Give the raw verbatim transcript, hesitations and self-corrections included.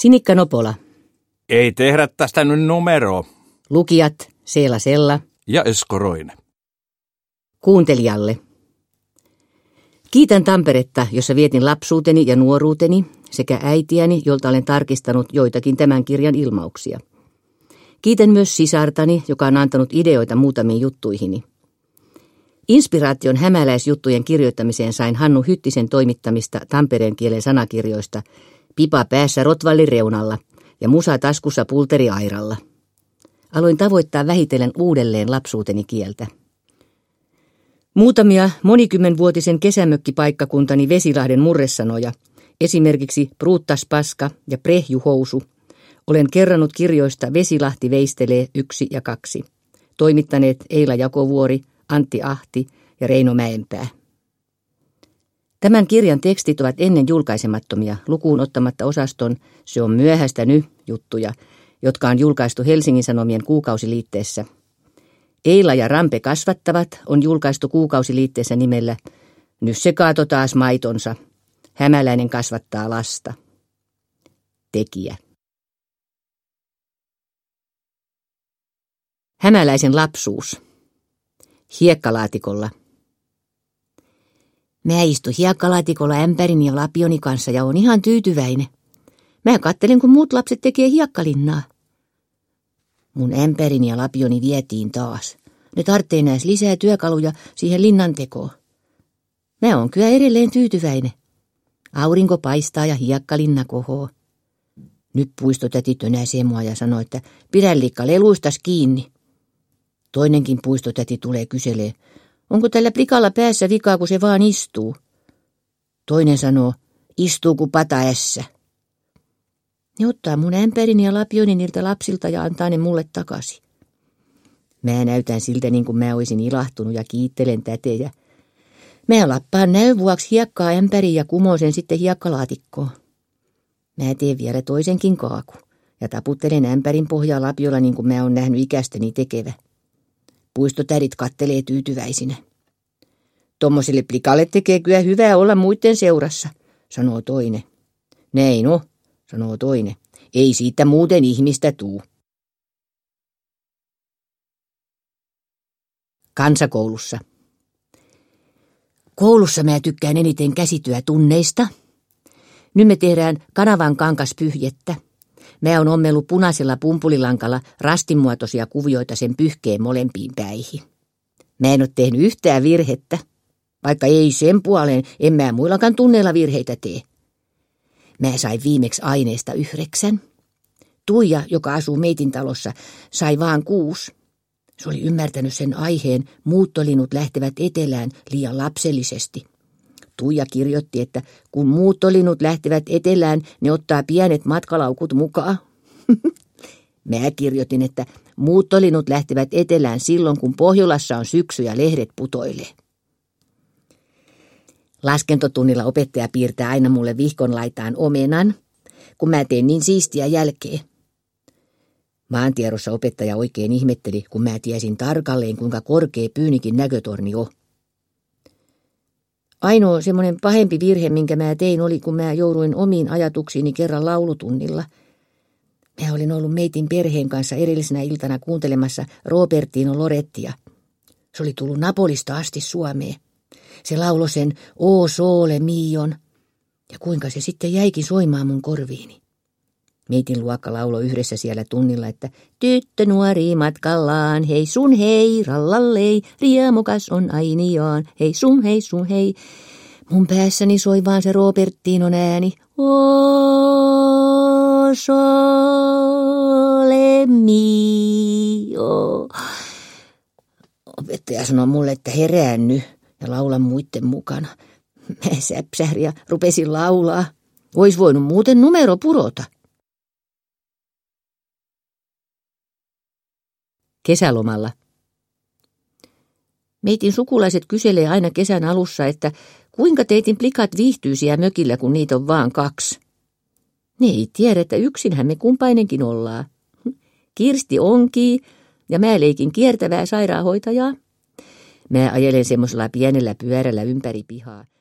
Sinikka Nopola. Ei tehdä tästä nyt numeroa. Lukijat Seela Sella Ja Esko Roine. Kuuntelijalle. Kiitän Tamperetta, jossa vietin lapsuuteni ja nuoruuteni, sekä äitiäni, jolta olen tarkistanut joitakin tämän kirjan ilmauksia. Kiitän myös sisartani, joka on antanut ideoita muutamiin juttuihini. Inspiraation hämäläisjuttujen kirjoittamiseen sain Hannu Hyttisen toimittamista Tampereen kielen sanakirjoista Pipa päässä Rotvallin reunalla ja musa taskussa pulteri airalla. Aloin tavoittaa vähitellen uudelleen lapsuuteni kieltä. Muutamia monikymmenvuotisen kesämökkipaikkakuntani Vesilahden murresanoja, esimerkiksi Pruuttaspaska ja Prehjuhousu, olen kerrannut kirjoista Vesilahti veistelee yksi ja kaksi. Toimittaneet Eila Jakovuori, Antti Ahti ja Reino Mäenpää. Tämän kirjan tekstit ovat ennen julkaisemattomia, lukuun ottamatta osaston Se on myöhäistä ny juttuja, jotka on julkaistu Helsingin Sanomien kuukausiliitteessä. Eila ja Rampe kasvattavat on julkaistu kuukausiliitteessä nimellä Nyt se kaato taas maitonsa. Hämäläinen kasvattaa lasta. Tekijä. Hämäläisen lapsuus. Hiekkalaatikolla. Mä istun hiekkalaatikolla ämpärin ja lapioni kanssa ja on ihan tyytyväinen. Mä kattelen, kun muut lapset tekee hiekkalinnaa. Mun ämpärini ja lapioni vietiin taas. Ne tarvitsee näis lisää työkaluja siihen linnan tekoon. Mä oon kyllä edelleen tyytyväinen. Aurinko paistaa ja hiekkalinna kohoo. Nyt puistotäti tönäsee mua ja sanoo, että pidä likka leluistas kiinni. Toinenkin puistotäti tulee kyselee, onko tällä plikalla päässä vikaa, kun se vaan istuu. Toinen sanoo, istuu kuin pata ässä. Ne ottaa mun ämpärini ja lapioni niiltä lapsilta ja antaa ne mulle takaisin. Mä näytän siltä niin kuin mä oisin ilahtunut ja kiittelen tätejä. Mä lappaan näyn vuoksi hiekkaa ämpäriin ja kumoon sen sitten hiekkalaatikkoon. Mä teen vielä toisenkin kaaku ja taputtelen ämpärin pohjaa lapiolla niin kuin mä oon nähnyt ikästäni tekevä. Puistotädit kattelee tyytyväisinä. Tommoselle plikalle tekee kyllä hyvää olla muiden seurassa, sanoo toinen. Näin no, sanoo toinen. Ei siitä muuten ihmistä tuu. Kansakoulussa. Koulussa mä tykkään eniten käsityötunneista. Nyt me tehdään kanavan kankaspyhjettä. Mä oon ommellut punaisella pumpulilankalla rastinmuotoisia kuvioita sen pyyhkeen molempiin päihin. Mä en oo tehnyt yhtään virhettä, vaikka ei sen puoleen, en mä muillakaan tunneilla virheitä tee. Mä sain viimeksi aineesta yhdeksän. Tuija, joka asuu meitin talossa, sai vaan kuusi. Se oli ymmärtänyt sen aiheen, muuttolinut lähtevät etelään liian lapsellisesti. Tuija kirjoitti, että kun muuttolinut lähtevät etelään, ne ottaa pienet matkalaukut mukaan. Mä kirjoitin, että muuttolinut lähtevät etelään silloin, kun Pohjolassa on syksy ja lehdet putoilee. Laskentotunnilla opettaja piirtää aina mulle vihkon laitaan omenan, kun mä teen niin siistiä jälkeä. Maantiedossa opettaja oikein ihmetteli, kun mä tiesin tarkalleen, kuinka korkea Pyynikin näkötorni on. Ainoa semmoinen pahempi virhe, minkä mä tein, oli, kun mä jouduin omiin ajatuksiini kerran laulutunnilla. Mä olin ollut meitin perheen kanssa edellisenä iltana kuuntelemassa Robertino Lorettia. Se oli tullut Napolista asti Suomeen. Se lauloi sen O sole mion, ja kuinka se sitten jäikin soimaan mun korviini. Meitin luokka lauloi yhdessä siellä tunnilla, että tyttö nuori matkallaan, hei sun hei, rallallei, riemukas on ainiaan, hei sun hei sun hei. Mun päässäni soi vaan se Robertinon ääni, O sole mio. Opettaja sanoi mulle, että herään nyt ja laulan muitten mukana. Mä säpsähdin ja rupesin laulaa. Ois voinut muuten numero purota. Kesälomalla. Meitin sukulaiset kyselee aina kesän alussa, että kuinka teitin plikat viihtyisiä mökillä, kun niitä on vaan kaksi. Ne ei tiedä, että yksinhän me kumpainenkin ollaan. Kirsti onkii ja mä leikin kiertävää sairaanhoitajaa. Mä ajelen semmoisella pienellä pyörällä ympäri pihaa.